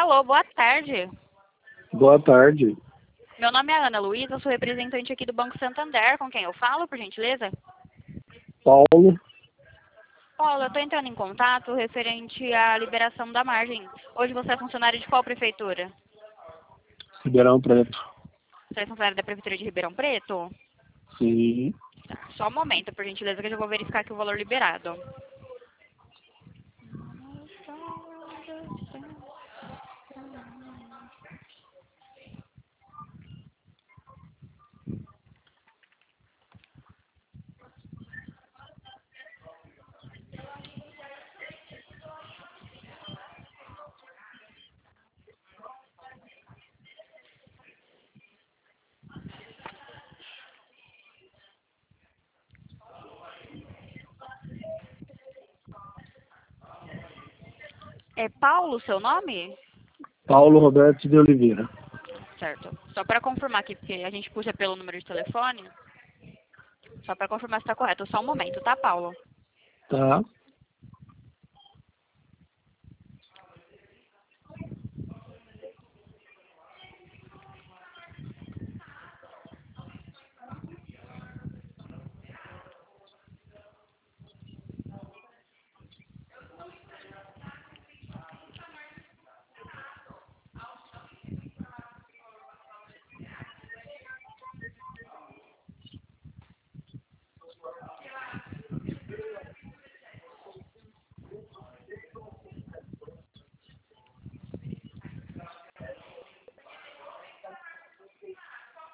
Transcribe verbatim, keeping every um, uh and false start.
Alô, boa tarde. Boa tarde. Meu nome é Ana Luísa, sou representante aqui do Banco Santander. Com quem eu falo, por gentileza? Paulo, Paulo, eu estou entrando em contato referente à liberação da margem. Hoje você é funcionário de qual prefeitura? Ribeirão Preto. Você é funcionário da Prefeitura de Ribeirão Preto? Sim. Tá, só um momento, por gentileza, que eu já vou verificar aqui o valor liberado. É Paulo seu nome? Paulo Roberto de Oliveira. Certo. Só para confirmar aqui, porque a gente puxa pelo número de telefone. Só para confirmar se está correto. Só um momento, tá, Paulo? Tá?